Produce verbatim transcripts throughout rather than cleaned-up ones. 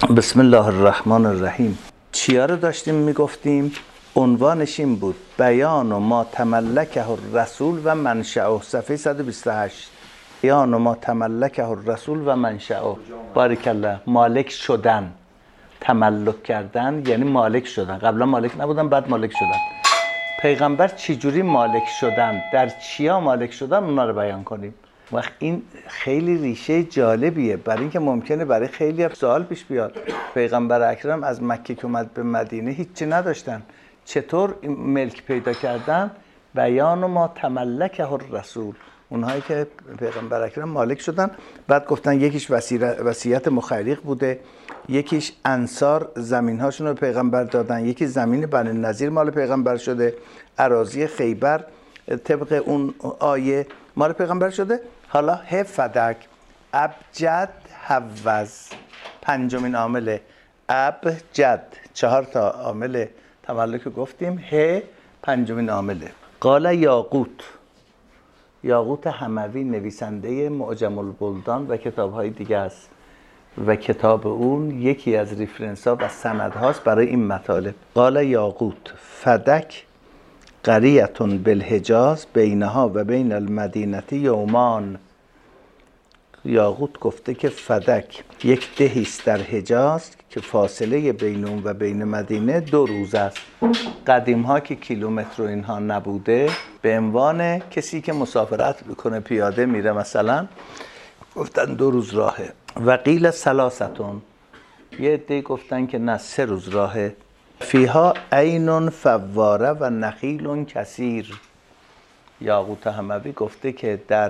بسم الله الرحمن الرحیم. چیا رو داشتیم میگفتیم؟ عنوانش این بود: بیان و ما تملکه الرسول و منشأه. صفحه صد و بیست و هشت. بیان و ما تملکه الرسول و منشأه. بارک الله. مالک شدن، تملک کردن یعنی مالک شدن. قبلا مالک نبودن، بعد مالک شدن. پیغمبر چجوری مالک شدن، در چیا مالک شدن، اونا رو بیان کنیم. وقت این خیلی ریشه جالبیه، برای اینکه ممکنه برای خیلی سوال پیش بیاد. پیغمبر اکرم از مکه که اومد به مدینه هیچی نداشتن، چطور ملک پیدا کردن؟ بیان و ما تملکه الرسول، اونهایی که پیغمبر اکرم مالک شدن. بعد گفتن یکیش وصیت مخیرق بوده، یکیش انصار زمین هاشون رو پیغمبر دادن، یکی زمین بنی نظیر مال پیغمبر شده، اراضی خیبر طبق اون آیه مال پیغمبر شده. حالا ه فدک، ابجد، حوز، پنجمین عامل ابجد. چهار تا عامل تملک گفتیم، ه پنجمین عامله. قال یاقوت، یاقوت حموی نویسنده معجم البلدان و کتاب‌های دیگه است و کتاب اون یکی از ریفرنس ها و سند هاست برای این مطالب. قال یاقوت فدک قریتون بالحجاز بینها و بین المدینه یومان. یاقوت گفته که فدک یک دهی است در حجاز که فاصله بین اون و بین مدینه دو روز است. قدیم ها که کیلومتر و اینها نبوده، به عنوان کسی که مسافرت بکنه پیاده میره مثلا، گفتن دو روز راهه. و قیل ثلاثتون، یه عده گفتن که نه سه روز راهه. فیها عین فواره و نخیل کثیر. یاقوت حموی گفته که در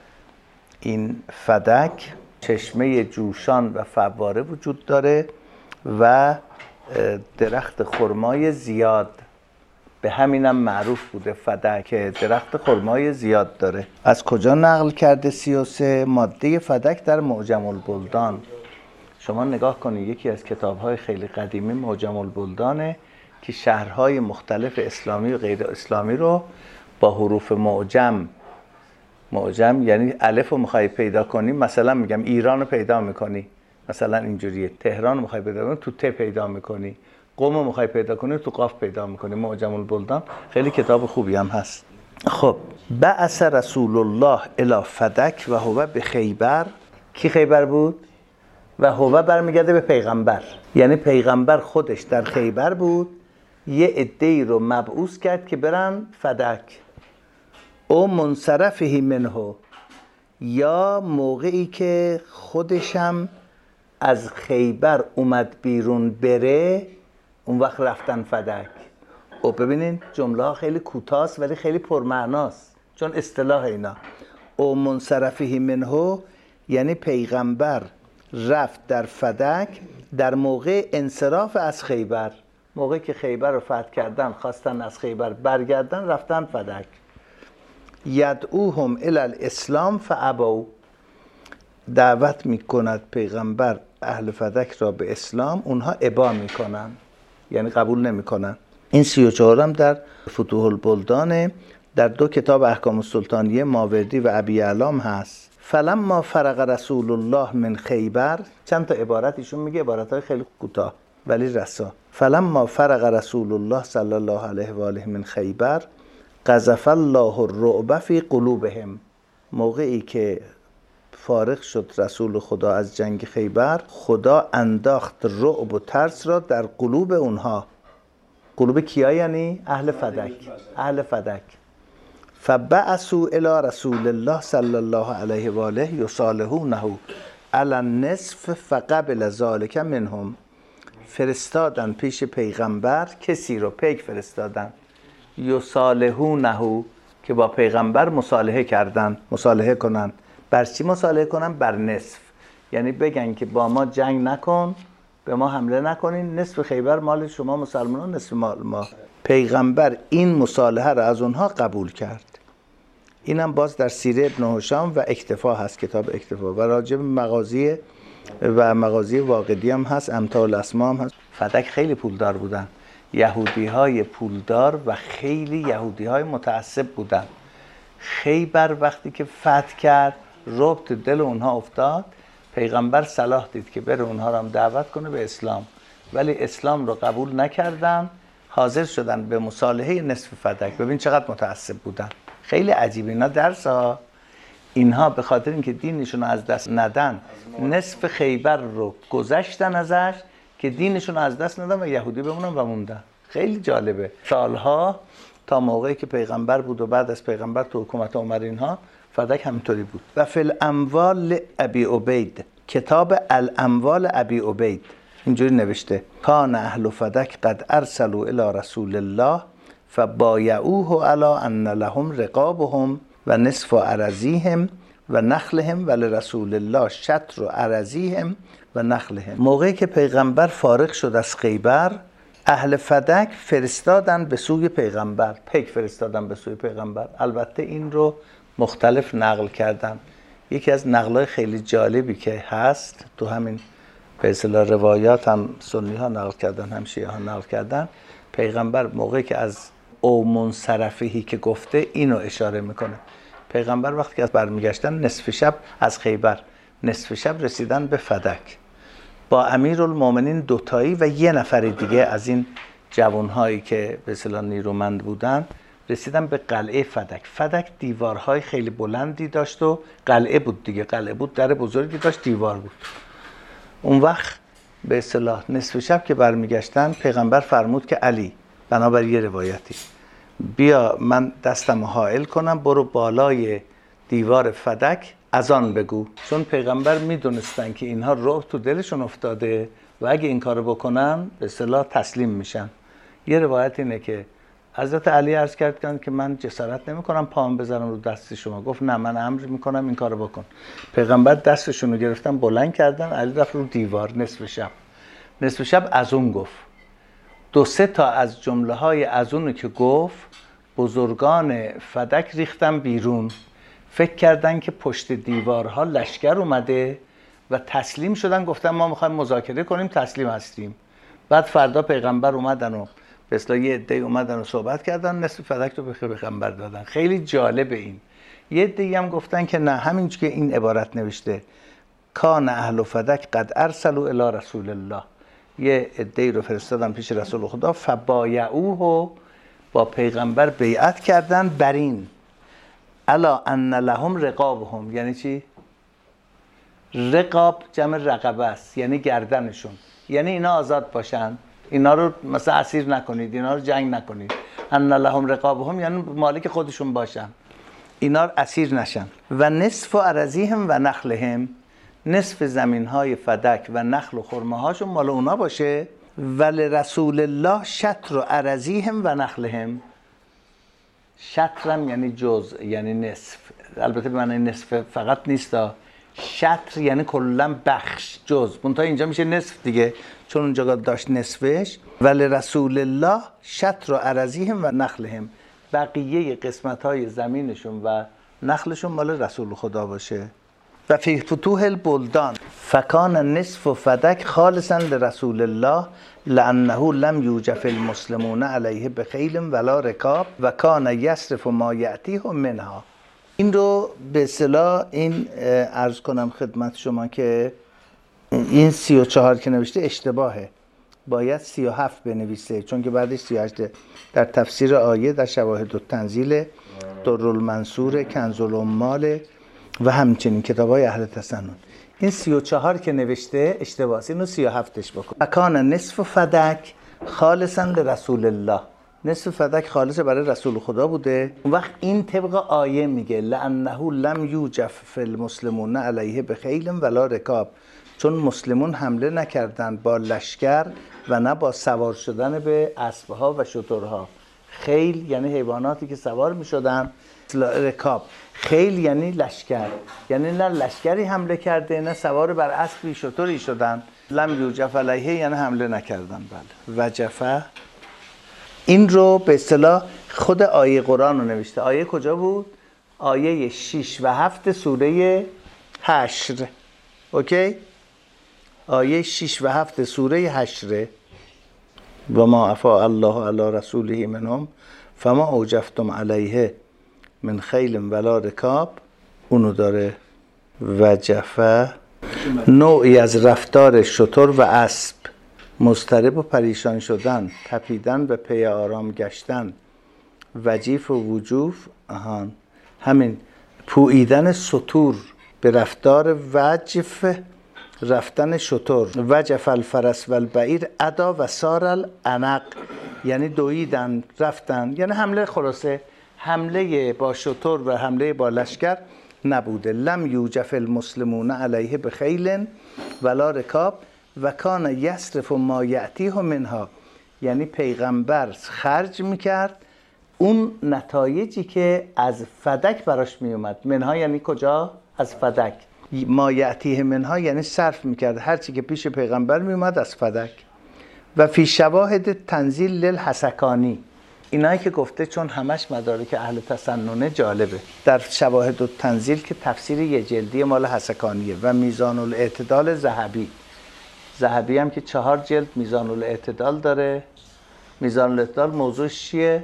این فدک چشمه جوشان و فواره وجود داره و درخت خرمای زیاد، به همینم معروف بوده فدک، درخت خرمای زیاد داره. از کجا نقل کرده؟ سی و سه ماده فدک در معجم البلدان. شما نگاه کنید، یکی از کتاب‌های خیلی قدیمی معجم البلدانه که شهرهای مختلف اسلامی و غیر اسلامی رو با حروف معجم، معجم یعنی الف رو می‌خوای پیدا کنی، مثلا میگم ایران رو پیدا می‌کنی، مثلا اینجوریه. تهران رو می‌خوای پیدا کنی، تو ت پیدا می‌کنی. قم رو می‌خوای پیدا کنی، تو قاف پیدا می‌کنی. معجم البلدان خیلی کتاب خوبی هم هست. خب، بعث رسول الله الی فدک و هو به خیبر. کی خیبر بود؟ و هو برمیگرده به پیغمبر، یعنی پیغمبر خودش در خیبر بود، یه عده‌ای رو مبعوث کرد که برن فدک. او منصرفه منه، یا موقعی که خودشم از خیبر اومد بیرون بره، اون وقت رفتن فدک. او ببینین جمله ها خیلی کوتاست ولی خیلی پرمعناست، چون اصطلاح اینا. او منصرفه منه یعنی پیغمبر رفت در فدک در موقع انصراف از خیبر، موقعی که خیبر رو فتح کردن، خواستن از خیبر برگردن، رفتن فدک. یدعوهم الی الاسلام فابوا، دعوت میکند پیغمبر اهل فدک را به اسلام، اونها ابا میکنن یعنی قبول نمیکنن. این سی و چهارم در فتوح البلدان، در دو کتاب احکام السلطانیه ماوردی و ابی علام هست. فلما فرغ رسول الله من خیبر، چند تا عبارت ایشون میگه، عبارتهای خیلی کوتاه ولی رسا. فلما فرغ رسول الله صلی الله علیه و آله من خیبر قذف الله الرعب فی قلوبهم. موقعی که فارغ شد رسول خدا از جنگ خیبر، خدا انداخت رعب و ترس را در قلوب اونها. قلوب کیا؟ یعنی اهل فدک. اهل فدک. فبعثوا الی رسول الله صلی الله علیه و آله یصالحونه علی النصف فقبل ذلک منهم. فرستادن پیش پیغمبر کسی رو، پیک فرستادن، یصالحونه که با پیغمبر مصالحه کردن، مصالحه کنن. بر چی مصالحه کنن؟ بر نصف، یعنی بگن که با ما جنگ نکن، به ما حمله نکنین، نصف خیبر مال شما مسلمانان، نصف مال ما. پیغمبر این مصالحه را از اونها قبول کرد. اینم باز در سیره ابن هشام و اکتفا هست، کتاب اکتفا، و راجع به مغازی و مغازی واقدی هم هست، امثال اسما هم هست. فدک خیلی پولدار بودن، یهودی های پولدار و خیلی یهودی های متعصب بودن. خیبر وقتی که فتح کرد، ربط دل اونها افتاد، پیغمبر صلاح دید که بره اونها رو هم دعوت کنه به اسلام، ولی اسلام رو قبول نکردن، حاضر شدن به مصالحه نصف فدک. ببین چقدر متعصب بودن، خیلی عجیبه. اینا درس ها، اینها به خاطر اینکه دینشون رو از دست ندن نصف خیبر رو گذشتن ازش که دینشون رو از دست ندن و یهودی بمونن و موندن. خیلی جالبه. سالها تا موقعی که پیغمبر بود و بعد از پیغمبر تو حکومت عمر اینها فدک همینطوری بود. و فی الاموال ابی عبید، کتاب الاموال ابی عبید اینجوری نوشته: کان اهل فدک قد ارسلوا الی رسول الله فبایعوه علی ان لهم رقابهم و نصف اراضیهم و نخلهم ولرسول الله شطر اراضیهم و نخلهم. موقعی که پیغمبر فارغ شد از خیبر، اهل فدک فرستادن به سوی پیغمبر، پیک فرستادن به سوی پیغمبر. البته این رو مختلف نقل کردن. یکی از نقلای خیلی جالبی که هست تو همین به اصطلاح روایات هم سنی ها نقل کردن، هم شیعه ها نقل کردن، پیغمبر موقعی که از او منصرفهی که گفته اینو اشاره میکنه. پیغمبر وقتی که از برمیگشتن نصف شب از خیبر، نصف شب رسیدن به فدک با امیرالمومنین دوتایی و یه نفر دیگه از این جوانهایی که به اصطلاح نیرومند بودن، رسیدن به قلعه فدک. فدک دیوارهای خیلی بلندی داشت و قلعه بود دیگه، قلعه بود، در بزرگی داشت، دیوار بود. اون وقت به اصطلاح نصف شب که برمیگشتن، پیغمبر فرمود که علی، بنابر یه روایتی، بیا من دستم حائل کنم، برو بالای دیوار فدک اذان بگو. چون پیغمبر میدونستن که اینها رعب تو دلشون افتاده و اگه این کارو بکنن به اصطلاح تسلیم میشن. یه روایت اینه که حضرت علی عرض کرد که من جسارت نمیکنم پام بذارم رو دست شما. گفت نه، من امر میکنم این کارو بکن. پیغمبر دستشون رو گرفتن بلند کردن، علی رفت رو دیوار. نصف شب نصف شب اذان گفت. دو سه تا از جمله های اذان که گفت، بزرگان فدک ریختن بیرون، فکر کردن که پشت دیوارها لشکر اومده و تسلیم شدن، گفتن ما میخوایم مذاکره کنیم، تسلیم هستیم. بعد فردا پیغمبر اومدن و به اصطلاح یه عده اومدن و صحبت کردن، نصف فدک رو به پیغمبر دادن. خیلی جالبه این. یه عده هم گفتن که نه، همین که این عبارت نوشته کان اهل فدک قد ارسلوا الی رسول الله، یه عده رو فرستادن پیش رسول خدا، فبایعوه، با پیغمبر بیعت کردن بر این الا ان لهم رقابهم. یعنی چی؟ رقاب جمع رقبه است، یعنی گردنشون، یعنی اینا آزاد باشن، اینا رو مثلا اسیر نکنید، اینا رو جنگ نکنید. ان لهم رقابهم یعنی مالک خودشون باشن، اینا رو اسیر نشن. و نصف اراضیهم و نخلهم، نصف زمین‌های فدک و نخل و خرمه هاشون مال اونا باشه. ولرسول الله شطر اراضیهم و نخلهم، شطرم یعنی جزء، یعنی نصف. البته به معنی نصف فقط نیستا، شطر یعنی کلا بخش، جزء. منتها اینجا میشه نصف دیگه، چون اونجا داشت نصفش. ولرسول الله شطر اراضیهم و نخلهم، بقیه قسمت های زمینشون و نخلشون مال رسول خدا باشه. و فی فتوح البلدان فکان نصف فدک خالصا لرسول الله لانه لم یوجف المسلمون علیه بخیل ولا رکاب و کان یصرف ما یأتیهم منها. این رو به اصطلاح این عرض کنم خدمت شما که این سی و چهار که نوشته اشتباهه، باید سی و هفت بنویسه، چون که بعدش سی و هشت. در تفسیر آیه در شواهد التنزیل، درالمنصور، کنز العمال و همچنین کتاب‌های اهل تسنن. این سی و چهار که نوشته اشتباهه، اینو سی و هفتش بکن. مکان نصف فدک خالصا لرسول الله، نصف فدک خالص برای رسول خدا بوده. اون وقت این طبق آیه میگه لانه لم یوجف فی المسلمون علیه بخیل ولا رکاب، چون مسلمون حمله نکردند با لشکر و نه با سوار شدن به اسبها و شترها. خیل یعنی حیواناتی که سوار میشدن، رکاب خیل یعنی لشکر، یعنی نه لشکری حمله کرده نه سوار بر اسبی شتری شدن. لم یوجف علیه یعنی حمله نکردن. بله. وجفه این رو به اصطلاح خود آیه قرآن رو نوشته. آیه کجا بود؟ آیه شش و هفت سوره حشر. اوکی؟ آیه شش و هفت سوره حشر. و ما افاء الله علی رسوله منهم فما اوجفتم علیه من خیل ولا رکاب، اونو داره. وجفه نوعی از رفتار شتر و اسب، مضطرب و پریشان شدن، تپیدن و پی آرام گشتن، وجیف و وجوف، آهان همین پوییدن ستور به رفتار وجف، رفتن شتر، وجف الفرس و البعیر ادا و سار العنق، یعنی دویدن رفتن، یعنی حمله، خلاصه حمله با شتر و حمله با لشکر نبوده. لم یوجف المسلمون علیه بخیل ولا رکاب و کان یصرف ما یأتیه منها، یعنی پیغمبر خرج میکرد اون نتایجی که از فدک براش میومد. منها یعنی کجا؟ از فدک. ما یأتیه منها یعنی صرف میکرد هرچی که پیش پیغمبر میومد از فدک. و فی شواهد تنزیل للحسکانی، اینایی که گفته چون همش مدارک اهل تسننه جالبه. در شواهد و تنزیل که تفسیر یه جلدی مال حسکانیه. و میزان الاعتدال ذهبی، ذهبی هم که چهار جلد میزان الاعتدال داره. میزان الاعتدال موضوعش چیه؟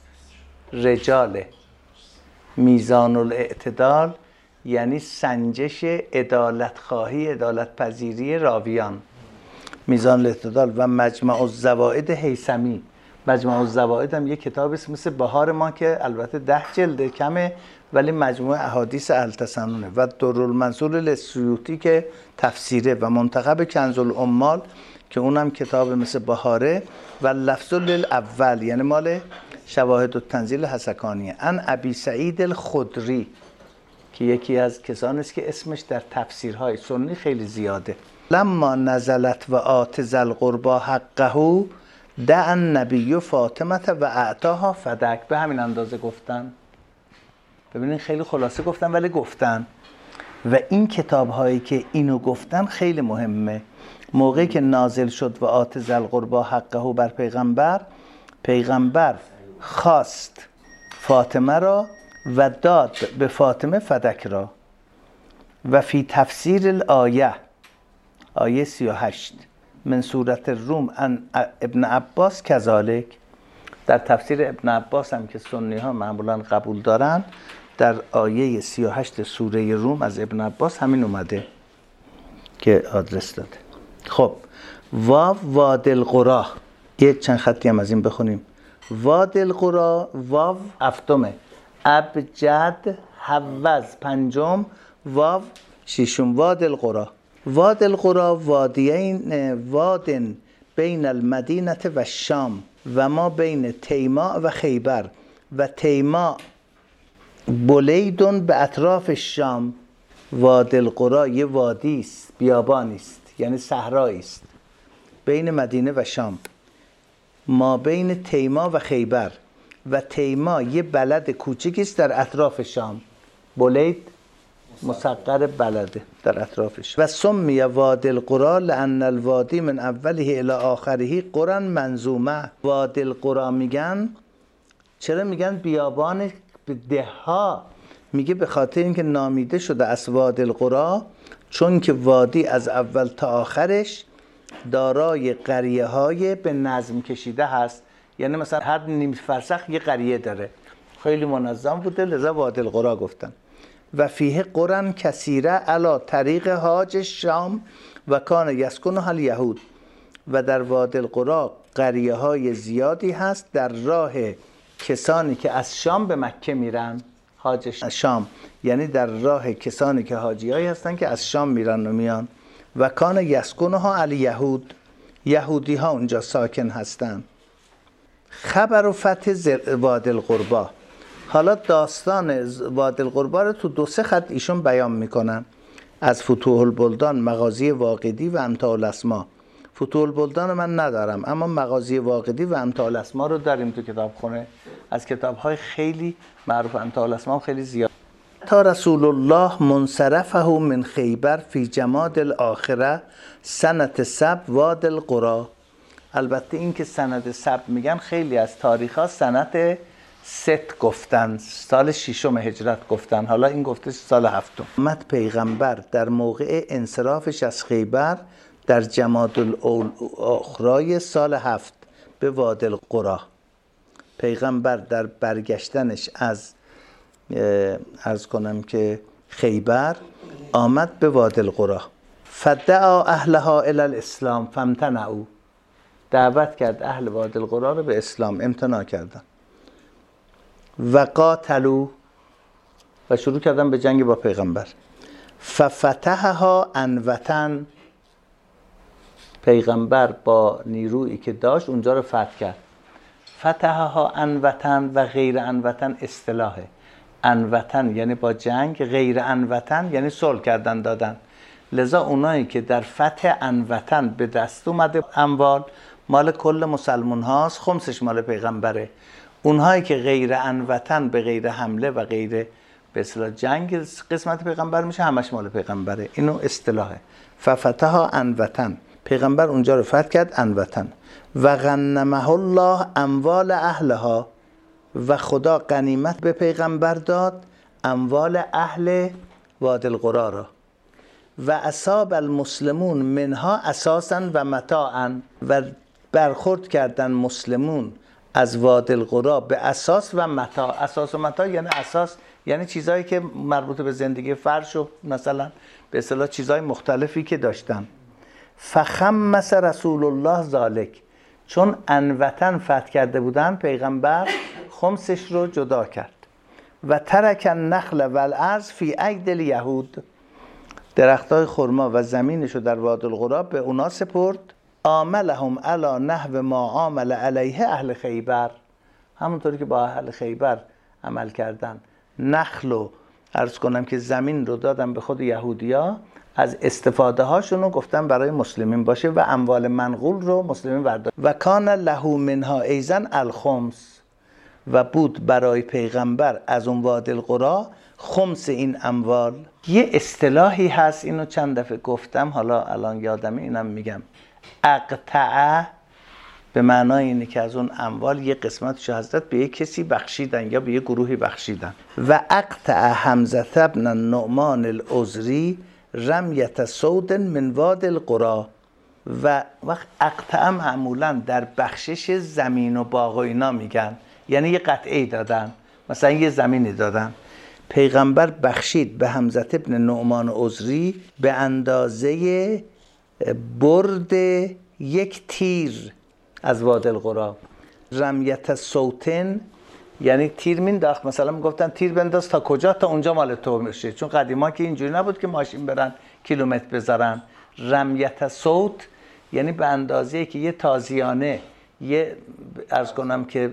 رجاله. میزان الاعتدال یعنی سنجش عدالت خواهی، عدالت پذیری راویان. میزان الاعتدال. و مجمع الزوائد هیثمی، مجمع الزوائد هم یک کتاب است مثل بهار ما که البته ده جلده کمه ولی مجموع احادیث اهل تسننه. و درالمنصور للسیوطی که تفسیره. و منتخب کنز العمال که اونم کتاب مثل بهاره. و لفظ للاول یعنی مال شواهد و تنزیل حسکانیه. ان ابی سعید الخدری که یکی از کسانی است که اسمش در تفسیرهای سنی خیلی زیاده. لما نزلت و آت ذی القربی حقه دع النبی فاطمه و اعطاها فدک. به همین اندازه گفتن. ببینین خیلی خلاصه گفتن ولی گفتن. و این کتاب هایی که اینو گفتن خیلی مهمه. موقعی که نازل شد و آت ذی القربی حقه بر پیغمبر، پیغمبر خواست فاطمه را و داد به فاطمه فدک را. و فی تفسیر الآیه، آیه سی و هشت من سورت الروم ان ابن عباس کذالک، در تفسیر ابن عباس هم که سنی ها معمولا قبول دارن، در آیه سی و هشت سوره روم از ابن عباس همین اومده که آدرس داده. خب واو وادی القری، یه چند خطی هم از این بخونیم. وادی القری، واو هفتمه، ابجد حوز پنجم، واو ششم. وادی القری، وادی القری وادیین، واد بین المدینه و شام و ما بین تیماء و خیبر. و تیماء بلیدون به اطراف شام. وادی القری یه وادی است، بیابانی است، یعنی صحرایی است بین مدینه و شام. ما بین تیماء و خیبر. و تیماء یه بلد کوچیکی است در اطراف شام. بلید مصغر بلده در اطرافش. و سمی وادی القری لان الوادی من اوله الی آخره قرى منظومه. وادی القری میگن، چرا میگن بیابان ده ها؟ میگه به خاطر اینکه نامیده شده از وادی القری چون که وادی از اول تا آخرش دارای قریه های به نظم کشیده هست. یعنی مثلا هر نیم فرسخ یه قریه داره، خیلی منظم بوده، لذا وادی القری گفتن. و فیه قرى کثیره علی طریق حاج شام و کان یسکنها الیهود. و در وادی القری قریه های زیادی هست در راه کسانی که از شام به مکه میرن. حاج شام یعنی در راه کسانی که حاجیایی هستن که از شام میرن و میان. و کان یسکنها الیهود، یهودی ها اونجا ساکن هستن. خبر و فتح وادی القربی، حالا داستان وادی القربی رو تو دو سه خط ایشون بیان میکنن از فتوح البلدان، مغازی واقدی و امتاع الاسما. فتوح البلدان من ندارم اما مغازی واقدی و امتاع الاسما رو داریم تو کتابخونه. از کتاب‌های خیلی معروف امتاع الاسما خیلی زیاد. تا رسول الله منصرفه من خیبر فی جماد الاخره سنت سب وادی القری. البته این که سند سب میگن خیلی از تاریخ ها سنت ست گفتن، سال ششم هجرت گفتن، حالا این گفته سال هفتم. محمد پیغمبر در موقع انصرافش از خیبر در جماد الاخرای سال هفت به وادی القری. پیغمبر در برگشتنش از عرض کنم که خیبر آمد به وادی القری. فدعا اهلها الی الاسلام فامتنعوا، دعوت کرد اهل وادی القرا رو به اسلام، امتناع کردن. و قاتلوا، و شروع کردن به جنگ با پیغمبر. ففتحها عنوة، پیغمبر با نیرویی که داشت اونجا رو فتح کرد. فتحها عنوة و غیر عنوة اصطلاحه. عنوة یعنی با جنگ، غیر عنوة یعنی صلح کردن دادن. لذا اونایی که در فتح عنوة به دست اومده اموال مال کل مسلمون هاست، خمسش مال پیغمبره. اونهایی که غیر عنوة به غیر حمله و غیر به اصطلاح جنگ قسمت پیغمبر میشه، همش مال پیغمبره. اینو اصطلاحه. ففتحها عنوة، پیغمبر اونجا رو فتح کرد عنوة. و غنمه الله اموال اهلها، و خدا غنیمت به پیغمبر داد اموال اهل وادی القرا را. و اصاب المسلمون منها اساسا و متاعا، و برخورد کردن مسلمون از وادی القرا به اساس و متاع. اساس و متاع یعنی اساس یعنی چیزایی که مربوط به زندگی فرش و مثلا به اصطلاح چیزای مختلفی که داشتن. فخمس رسول الله ذالک، چون عنوة فتح کرده بودن پیغمبر خمسش رو جدا کرد. و ترک النخل و الارض فی اید الیهود، درختای خرما و زمینش رو در وادی القرا به اونا سپرد. عاملهم علی نحو ما عامل علیه اهل خیبر، همونطوری که با اهل خیبر عمل کردن. نخل رو عرض کنم که زمین رو دادن به خود یهودیا، از استفاده هاشون رو گفتن برای مسلمین باشه و اموال منقول رو مسلمین برداشت. و کان له منها ایزن الخمس، و بود برای پیغمبر از اون وادی القرا خمس این اموال. یه اصطلاحی هست، اینو چند دفعه گفتم حالا الان یادمه اینم میگم. اقطعه به معنای اینه که از اون اموال یه قسمتش حضرت به یه کسی بخشیدن یا به یه گروهی بخشیدن. و اقطع حمزه ابن النعمان العذری رمیت سود من وادی القرا. و وقت اقطع معمولا در بخشش زمین و باغ و اینا میگن، یعنی یه قطعه دادن، مثلا یه زمینی دادن. پیغمبر بخشید به حمزه ابن نعمان عذری به اندازه برد یک تیر از وادی القرا. رمیت صوتن یعنی تیر مینداخت، مثلا میگفتن تیر بنداز تا کجا، تا اونجا مال تو میشه، چون قدیما که اینجوری نبود که ماشین برن کیلومتر بذارن. رمیت صوت یعنی به اندازه‌ای که یه تازیانه یه عرض کنم که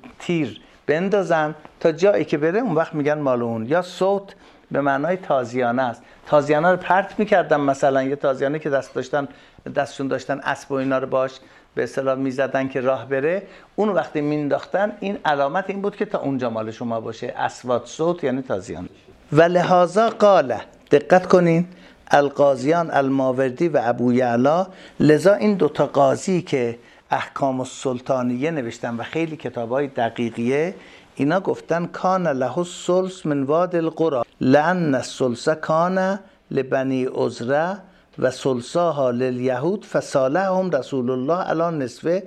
تیر بندازن تا جایی که بره، اون وقت میگن مال اون. یا صوت به معنای تازیانه است. تازیانه رو پرت میکردن، مثلا یه تازیانه که دست داشتن دستشون داشتن اسب و اینا رو باش به اصطلاح میزدن که راه بره، اون وقتی مینداختن این علامت این بود که تا اونجا مال شما باشه. اصوات صوت یعنی تازیانه. و لهذا قال، دقت کنین، القاضیان الماوردی و ابو یعلا، لذا این دوتا قاضی که احکام السلطانیه نوشتن و خیلی کتابای دقیقیه، اینا گفتن کان له الثلث من وادی القرا لان الثلث کان لبنی عذره و ثلثها للیهود فصالحهم رسول الله علی نصفه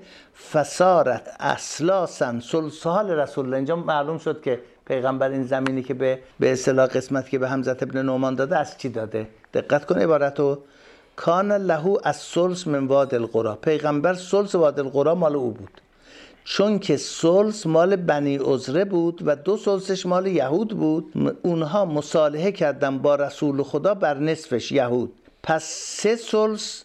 فصارت اثلاثا ثلثها لرسول الله. اینجا معلوم شد که پیغمبر این زمینی که به به اصطلاح قسمت که به حمزه ابن نعمان داده از چی داده. دقت کن عبارتو، کان له الثلث من وادی القرا، پیغمبر ثلث وادی القرا مال او بود، چون که ثلث مال بنی عذره بود و دو ثلثش مال یهود بود. اونها مصالحه کردن با رسول خدا بر نصفش یهود، پس سه ثلث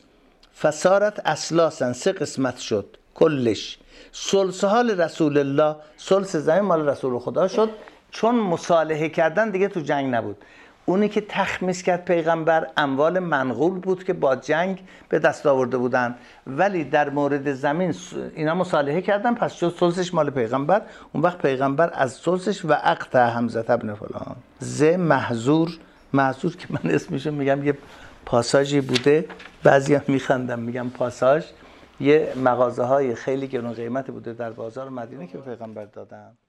فصارت اثلاثا، سه قسمت شد کلش. ثلث حال رسول الله، ثلث زمین مال رسول خدا شد، چون مصالحه کردن دیگه تو جنگ نبود. اونی که تخمیس کرد پیغمبر اموال منقول بود که با جنگ به دست آورده بودن، ولی در مورد زمین اینا مصالحه کردن، پس شد ثلثش مال پیغمبر. اون وقت پیغمبر از ثلثش و اقطع حمزه ابن فلان ز محذور، محذور که من اسمشو میگم یه پاساژی بوده، بعضیا میخندم میگم پاساژ، یه مغازه های خیلی گران قیمتی بوده در بازار مدینه که به پیغمبر دادن.